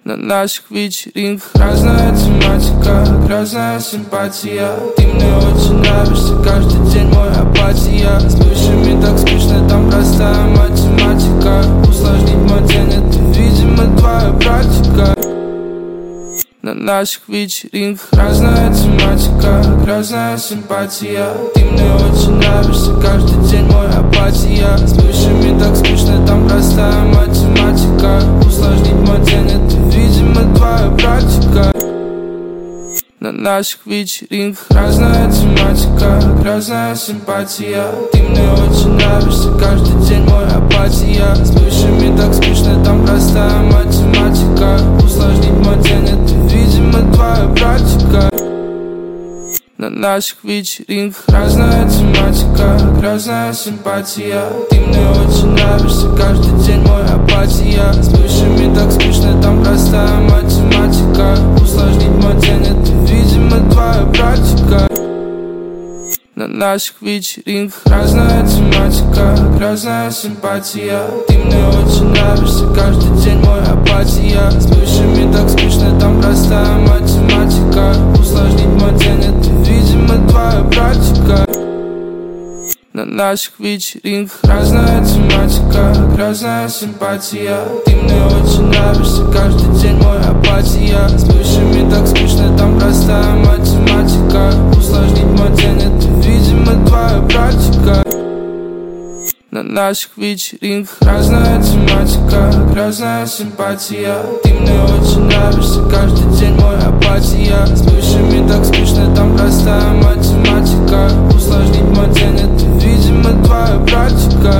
На наших вечеринках разная тематика, разная симпатия. Ты мне очень нравишься, каждый день мой апатия. С бывшими так скучно, там простая математика. Усложнить мой день, это, видимо, твоя практика. На наших вечеринках разная тематика, разная симпатия. Ты мне очень нравишься, каждый день мой апатия. С бывшими так скучно, там простая математика. Усложнить мой день, это, видимо, твоя практика. На наших вечеринках разная тематика, разная симпатия. Ты мне очень нравишься, каждый день мой апатия. С бывшими так скучно, там простая математика. Усложнить мой день, это, видимо, твоя практика. На наших вечеринках разная тематика, разная симпатия. Ты мне очень нравишься, каждый день мой апатия. С бывшими так скучно, там простая математика. Усложнить мой день, это, видимо, твоя практика. На наших вечеринках разная тематика, разная симпатия. Ты мне очень нравишься, каждый день мой апатия. С бывшими так скучно, там простая математика. Усложнить мой день, это, видимо, твоя практика. На наших вечеринках разная тематика, разная симпатия. Ты мне очень нравишься, каждый день мой апатия. С бывшими так скучно, там простая математика. Усложнить мой день, это, видимо, твоя практика. На наших вечеринках разная тематика, разная симпатия. Ты мне очень нравишься, каждый день мой апатия. С бывшими так скучно, там простая математика. Усложнить мой день, это, видимо, твоя практика.